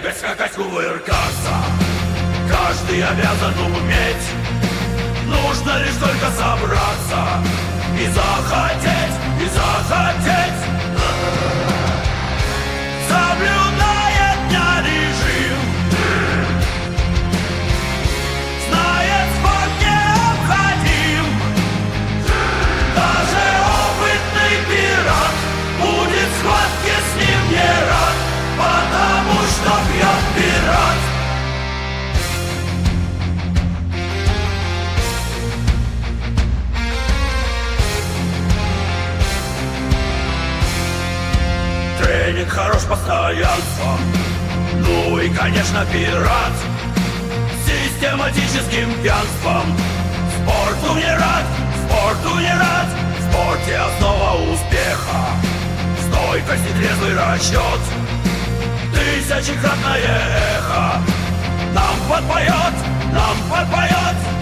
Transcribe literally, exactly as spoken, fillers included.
Прыгать, скакать, кувыркаться, каждый обязан уметь. Нужно лишь только собраться и захотеть, и захотеть. Соблюдает дня режим, знает, спорт необходим. Даже опытный пират будет в схватке с ним не рад, потому что пьет пират. Тренинг хорош постоянством, ну и, конечно, пират систематическим пьянством. Спорту не рад, спорту не рад, в спорте основа успеха. Стойкость и трезвый расчет, тысячекратное эхо нам подпоет, нам подпоет.